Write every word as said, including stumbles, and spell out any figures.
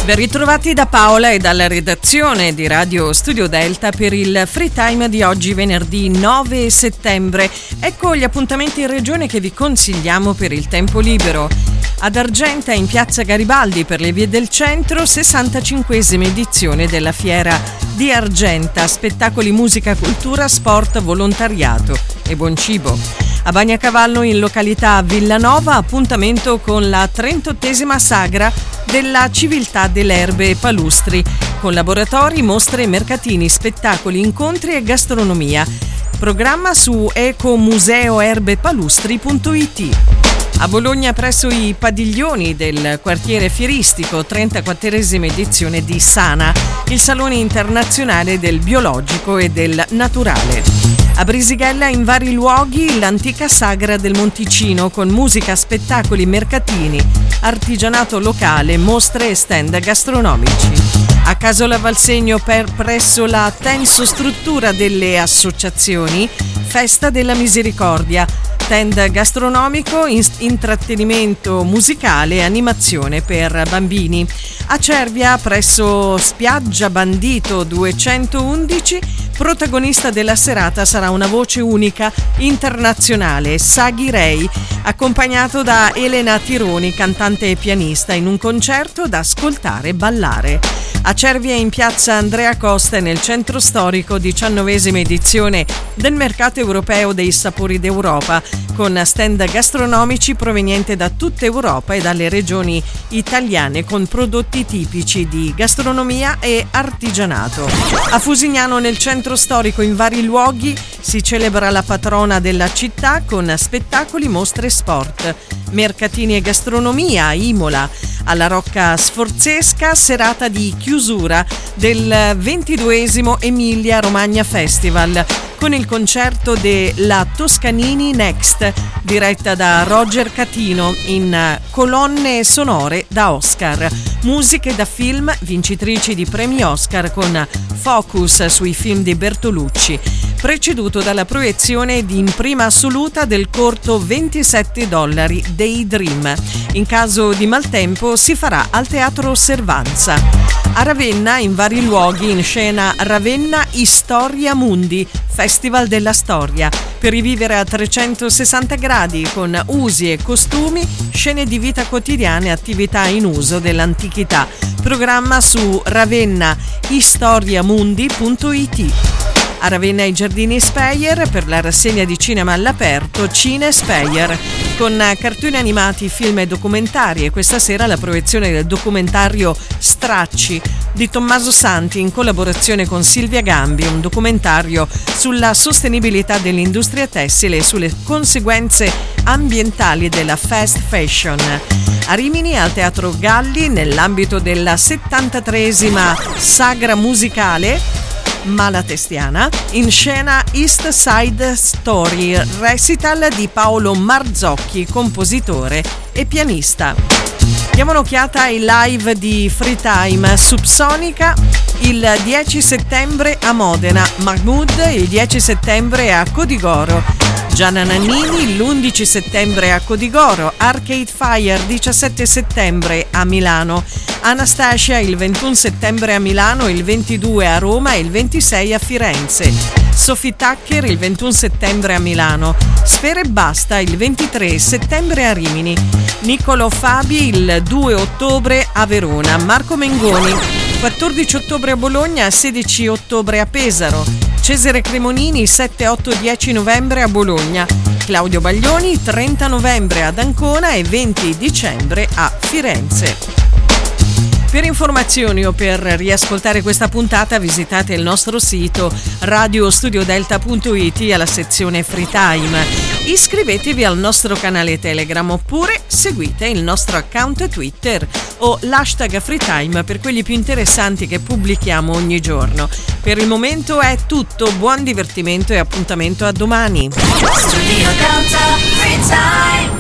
Ben ritrovati da Paola e dalla redazione di Radio Studio Delta per il Free Time di oggi, venerdì nove settembre. Ecco gli appuntamenti in regione che vi consigliamo per il tempo libero. Ad Argenta, in piazza Garibaldi per le vie del centro, sessantacinquesima edizione della Fiera di Argenta, spettacoli, musica, cultura, sport, volontariato e buon cibo. A Bagnacavallo, in località Villanova, appuntamento con la trentottesima sagra della civiltà delle erbe e palustri, con laboratori, mostre, mercatini, spettacoli, incontri e gastronomia. Programma su ecomuseoerbepalustri punto it. A Bologna, presso i padiglioni del quartiere fieristico, trentaquattresima edizione di Sana, il Salone internazionale del biologico e del naturale. A Brisighella, in vari luoghi, l'antica sagra del Monticino, con musica, spettacoli, mercatini, artigianato locale, mostre e stand gastronomici. A Casola Valsegno, per presso la tensostruttura delle associazioni, Festa della Misericordia, stand gastronomico, intrattenimento musicale e animazione per bambini. A Cervia, presso Spiaggia Bandito duecentoundici, protagonista della serata sarà una voce unica internazionale, Saghi Rei, accompagnato da Elena Tironi, cantante e pianista, in un concerto da ascoltare e ballare. A Cervia, in piazza Andrea Costa, nel centro storico, diciannovesima edizione del Mercato Europeo dei Sapori d'Europa, con stand gastronomici provenienti da tutta Europa e dalle regioni italiane, con prodotti tipici di gastronomia e artigianato. A Fusignano, nel centro storico, in vari luoghi, si celebra la patrona della città con spettacoli, mostre e sport, mercatini e gastronomia. A Imola, alla Rocca Sforzesca, serata di chiusura del ventiduesimo Emilia Romagna Festival, con il concerto della Toscanini Next, diretta da Roger Catino, in colonne sonore da Oscar, musiche da film, vincitrici di premi Oscar, con focus sui film di Bertolucci, preceduto dalla proiezione di in prima assoluta del corto ventisette dollari Daydream. In caso di maltempo si farà al Teatro Osservanza. A Ravenna, in vari luoghi, in scena Ravenna Historia Mundi, Festival della Storia, per rivivere a trecentosessanta gradi, con usi e costumi, scene di vita quotidiana e attività in uso dell'antichità. Programma su ravenna historiamundi punto it. A Ravenna, ai Giardini Speyer, per la rassegna di cinema all'aperto Cine Speyer, con cartoni animati, film e documentari, e questa sera la proiezione del documentario Stracci di Tommaso Santi in collaborazione con Silvia Gambi, un documentario sulla sostenibilità dell'industria tessile e sulle conseguenze ambientali della fast fashion. A Rimini, al Teatro Galli, nell'ambito della settantatreesima sagra musicale Malatestiana, in scena East Side Story, recital di Paolo Marzocchi, compositore e pianista. Diamo un'occhiata ai live di Free Time. Subsonica il dieci settembre a Modena, Mahmood il dieci settembre a Codigoro, Gianna Nannini l'undici settembre a Codigoro, Arcade Fire diciassette settembre a Milano, Anastasia il ventuno settembre a Milano, il ventidue a Roma e il ventisei a Firenze, Sophie Tucker il ventuno settembre a Milano, Sfere e Basta il ventitré settembre a Rimini, Niccolo Fabi il due ottobre a Verona, Marco Mengoni quattordici ottobre a Bologna, sedici ottobre a Pesaro, Cesare Cremonini sette, otto, dieci novembre a Bologna, Claudio Baglioni trenta novembre ad Ancona e venti dicembre a Firenze. Per informazioni o per riascoltare questa puntata visitate il nostro sito radio studio delta punto it alla sezione Free Time. Iscrivetevi al nostro canale Telegram oppure seguite il nostro account Twitter o l'hashtag Free Time per quelli più interessanti che pubblichiamo ogni giorno. Per il momento è tutto, buon divertimento e appuntamento a domani. Studio Delta Free Time.